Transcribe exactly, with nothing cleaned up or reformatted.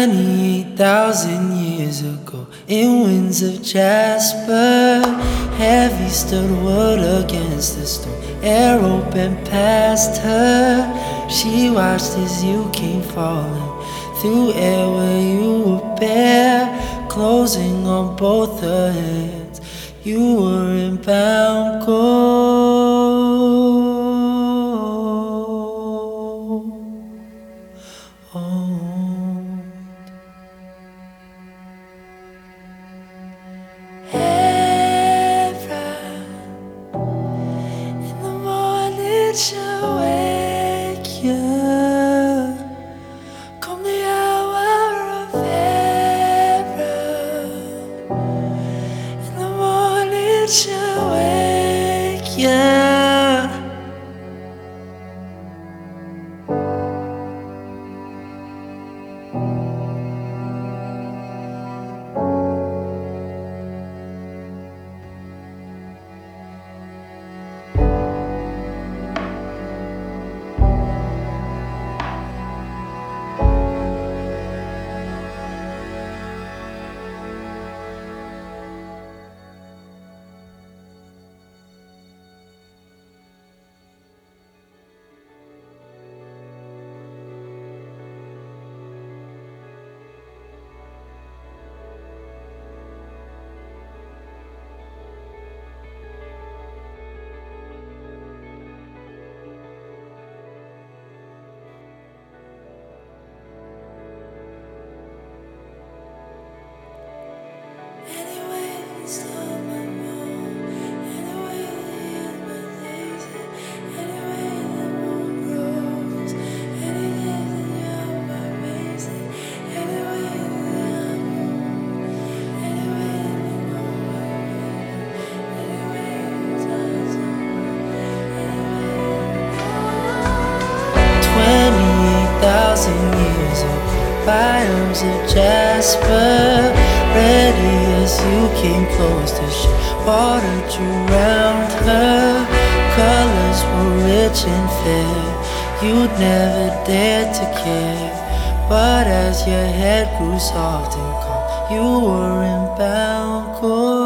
Twenty-eight thousand years ago, in winds of jasper, heavy stood wood against the stone. Air opened past her. She watched as you came falling through air where you were bare, closing on both her hands. You were in bound gold. She'll wake you come the hour of error. In the morning she'll wake you. Thousand years ago, by arms of jasper, ready as you came close to share, watered you round her. Colors were rich and fair, you'd never dared to care. But as your head grew soft and calm, you were in bound gold.